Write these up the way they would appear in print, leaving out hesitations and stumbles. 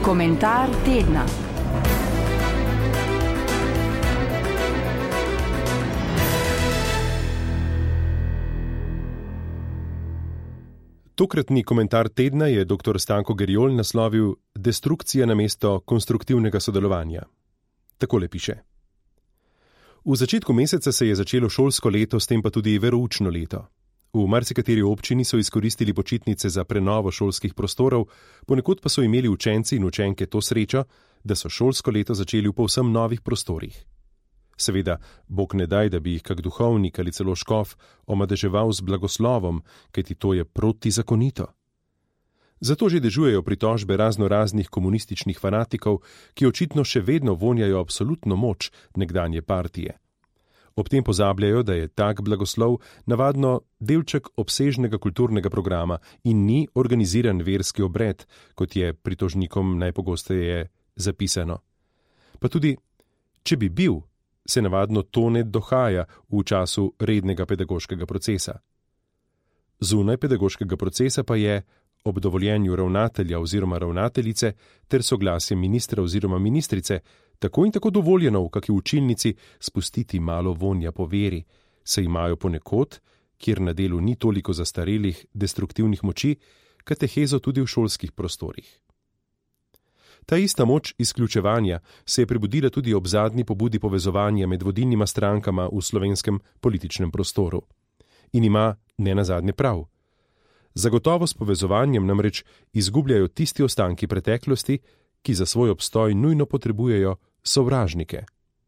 Komentar tedna. Tokratni komentar tedna je dr. Stanko Gerjol naslovil Destrukcija namesto konstruktivnega sodelovanja. Takole piše. V začetku meseca se je začelo šolsko leto, s tem pa tudi veroučno leto. V marsikateri občini so izkoristili počitnice za prenovo šolskih prostorov, ponekod pa so imeli učenci in učenke to srečo, da so šolsko leto začeli v povsem novih prostorih. Seveda, Bog ne daj, da bi jih kak duhovnik ali celo škof omadeževal z blagoslovom, kajti to je protizakonito. Zato že dežujejo pritožbe raznoraznih komunističnih fanatikov, ki očitno še vedno vonjajo absolutno moč nekdanje partije. Ob tem pozabljajo, da je tak blagoslov navadno delček obsežnega kulturnega programa in ni organiziran verski obred, kot je pritožnikom najpogosteje zapisano. Pa tudi, če bi bil, se navadno to ne dohaja v času rednega pedagoškega procesa. Zunaj pedagoškega procesa pa je, ob dovoljenju ravnatelja oziroma ravnateljice ter soglasjem ministra oziroma ministrice, tako in tako dovoljeno v kaki učilnici spustiti malo vonja po veri, saj imajo ponekod, kjer na delu ni toliko zastarelih, destruktivnih moči, katehezo tudi v šolskih prostorih. Ta ista moč izključevanja se je prebudila tudi ob zadnji pobudi povezovanja med vodilnima strankama v slovenskem političnem prostoru. In ima nenazadnje prav. Zagotovo s povezovanjem namreč izgubljajo tisti ostanki preteklosti, ki za svoj obstoj nujno potrebujejo sovražnike.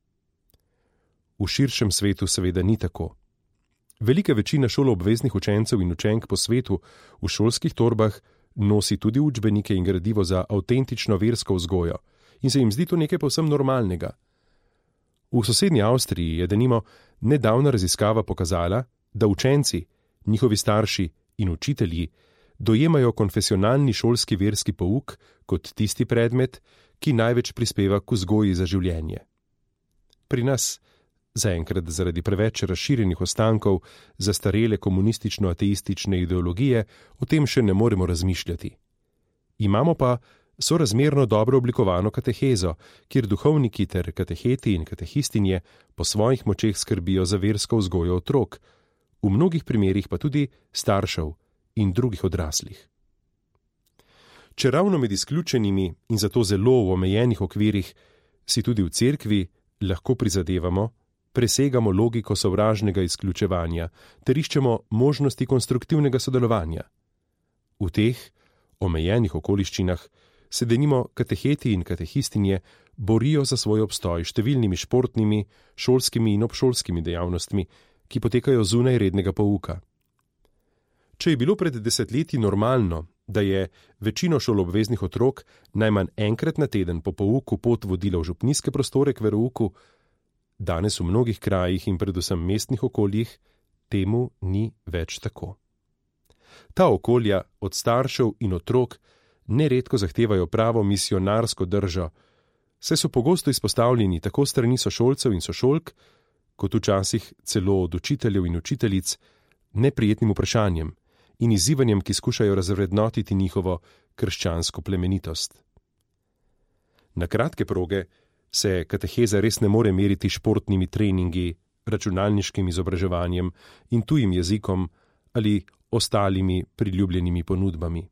V širšem svetu seveda ni tako. Velika večina šoloobveznih učencev in učenk po svetu v šolskih torbah nosi tudi učbenike in gradivo za avtentično versko vzgojo in se jim zdi to nekaj povsem normalnega. V sosednji Avstriji je denimo nedavna raziskava pokazala, da učenci, njihovi starši in učitelji dojemajo konfesionalni šolski verski pouk kot tisti predmet, ki največ prispeva k vzgoji za življenje. Pri nas, zaenkrat zaradi preveč razširjenih ostankov zastarele komunistično-ateistične ideologije, o tem še ne moremo razmišljati. Imamo pa sorazmerno dobro oblikovano katehezo, kjer duhovniki ter kateheti in katehistinje po svojih močeh skrbijo za versko vzgojo otrok, v mnogih primerih pa tudi staršev in drugih odraslih. Če ravno med izključenimi in zato zelo v omejenih okvirih si tudi v cerkvi lahko prizadevamo, presegamo logiko sovražnega izključevanja ter iščemo možnosti konstruktivnega sodelovanja. V teh omejenih okoliščinah se denimo kateheti in katehistinje borijo za svoj obstoj številnimi športnimi, šolskimi in obšolskimi dejavnostmi, ki potekajo zunaj rednega pouka. Če je bilo pred desetletji normalno, da je večino šoloobveznih otrok najmanj enkrat na teden po pouku pot vodila v župnijske prostore k verouku, danes v mnogih krajih in predvsem mestnih okoljih temu ni več tako. Ta okolja od staršev in otrok neredko zahtevajo pravo misionarsko držo, saj so pogosto izpostavljeni tako strani sošolcev in sošolk, kot včasih celo od učiteljev in učiteljic, neprijetnim vprašanjem in izzivanjem, ki skušajo razvrednotiti njihovo krščansko plemenitost. Na kratke proge se kateheza res ne more meriti športnimi treningi, računalniškim izobraževanjem in tujim jezikom ali ostalimi priljubljenimi ponudbami.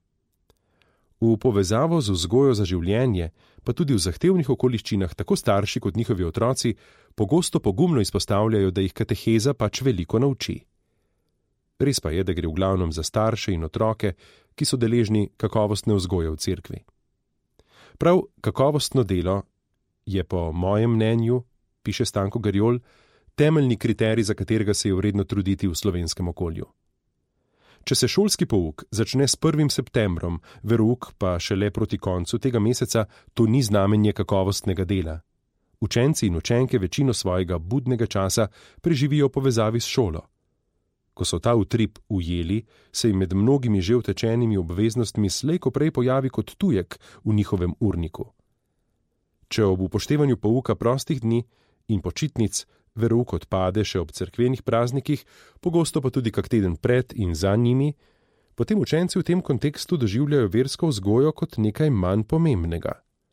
V povezavo z vzgojo za življenje, pa tudi v zahtevnih okoliščinah tako starši kot njihovi otroci pogosto pogumno izpostavljajo, da jih kateheza pač veliko nauči. Res pa je, da gre v glavnem za starše in otroke, ki so deležni kakovostne vzgoje v cerkvi. Prav kakovostno delo je po mojem mnenju, piše Stanko Gerjol, temeljni kriterij, za katerega se je vredno truditi v slovenskem okolju. Če se šolski pouk začne s 1. septembrom, verouk pa šele proti koncu tega meseca, to ni znamenje kakovostnega dela. Učenci in učenke večino svojega budnega časa preživijo v povezavi s šolo. Ko so ta utrip ujeli, se jim med mnogimi že utečenimi obveznostmi slej ko prej pojavi kot tujek v njihovem urniku. Če ob upoštevanju pouka prostih dni in počitnic verouk odpade še ob cerkvenih praznikih, pogosto pa tudi kak teden pred in za njimi, potem učenci v tem kontekstu doživljajo versko vzgojo kot nekaj manj pomembnega.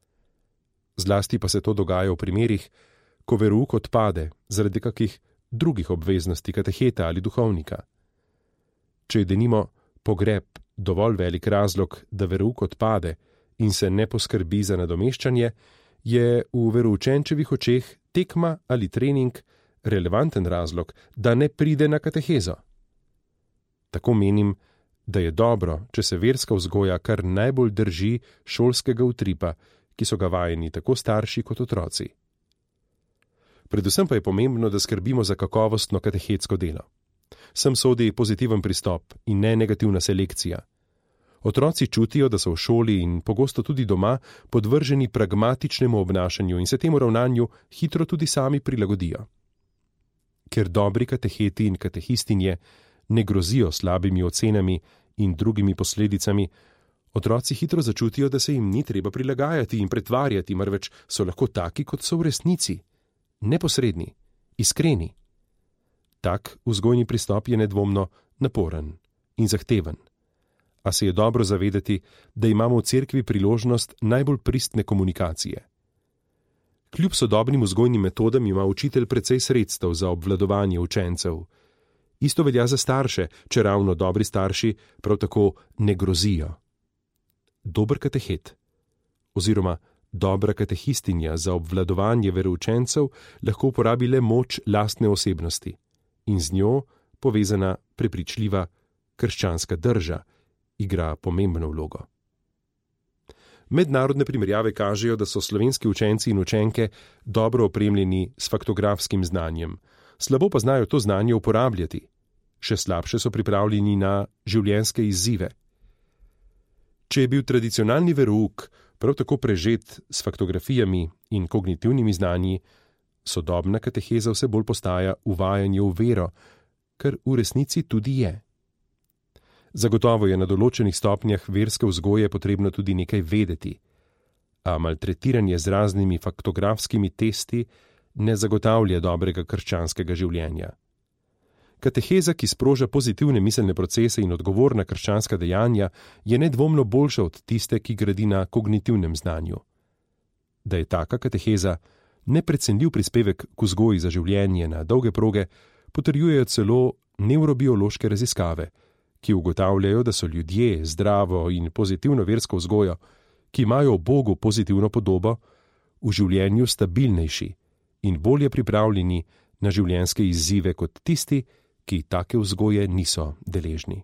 Zlasti pa se to dogaja v primerih, ko verouk odpade zaradi kakih drugih obveznosti kateheta ali duhovnika. Če je denimo pogreb dovolj velik razlog, da verouk odpade in se ne poskrbi za nadomeščanje, je v veroučenčevih očeh tekma ali trening relevanten razlog, da ne pride na katehezo. Tako menim, da je dobro, če se verska vzgoja kar najbolj drži šolskega utripa, ki so ga vajeni tako starši kot otroci. Predvsem pa je pomembno, da skrbimo za kakovostno katehetsko delo. Sem sodi pozitiven pristop in ne negativna selekcija. Otroci čutijo, da so v šoli in pogosto tudi doma podvrženi pragmatičnemu obnašanju in se temu ravnanju hitro tudi sami prilagodijo. Ker dobri kateheti in katehistinje ne grozijo slabimi ocenami in drugimi posledicami, otroci hitro začutijo, da se jim ni treba prilagajati in pretvarjati, marveč so lahko taki, kot so v resnici, neposredni, iskreni. Tak vzgojni pristop je nedvomno naporen in zahteven. A se je dobro zavedati, da imamo v cerkvi priložnost najbolj pristne komunikacije. Kljub sodobnim vzgojnim metodam ima učitelj precej sredstev za obvladovanje učencev. Isto velja za starše, če ravno dobri starši prav tako ne grozijo. Dober katehet oziroma dobra katehistinja za obvladovanje veroučencev lahko uporabi le moč lastne osebnosti in z njo povezana prepričljiva krščanska drža igra pomembno vlogo. Mednarodne primerjave kažejo, da so slovenski učenci in učenke dobro opremljeni s faktografskim znanjem, slabo pa znajo to znanje uporabljati. Še slabše so pripravljeni na življenjske izzive. Če je bil tradicionalni verouk prav tako prežet s faktografijami in kognitivnimi znanji, sodobna kateheza vse bolj postaja uvajanje v vero, kar v resnici tudi je. Zagotovo je na določenih stopnjah verske vzgoje potrebno tudi nekaj vedeti, a maltretiranje z raznimi faktografskimi testi ne zagotavlja dobrega krščanskega življenja. Kateheza, ki sproža pozitivne miselne procese in odgovorna krščanska dejanja, je nedvomno boljša od tiste, ki gradi na kognitivnem znanju. Da je taka kateheza neprecenljiv prispevek k vzgoji za življenje na dolge proge, potrjujejo celo nevrobiološke raziskave, ki ugotavljajo, da so ljudje zdravo in pozitivno versko vzgojo, ki imajo o Bogu pozitivno podobo, v življenju stabilnejši in bolje pripravljeni na življenjske izzive kot tisti, ki take vzgoje niso deležni.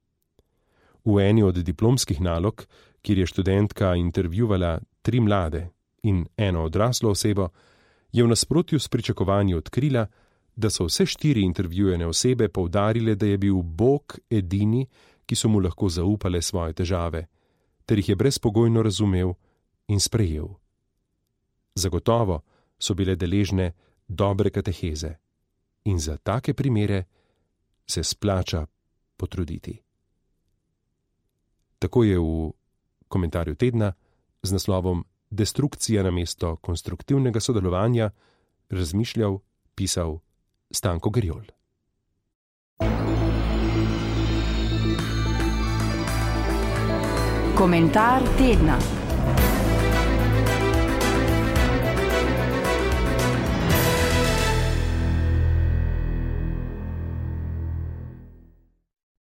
V eni od diplomskih nalog, kjer je študentka intervjuvala 3 mlade in eno odraslo osebo, je v nasprotju s pričakovanji odkrila, da so vse 4 intervjujene osebe poudarile, da je bil Bog edini, ki so mu lahko zaupale svoje težave, ter jih je brezpogojno razumel in sprejel. Zagotovo so bile deležne dobre kateheze in za take primere se splača potruditi. Tako je v komentarju tedna z naslovom Destrukcija namesto konstruktivnega sodelovanja razmišljal, pisal Stanko Gerjol. Komentar tedna.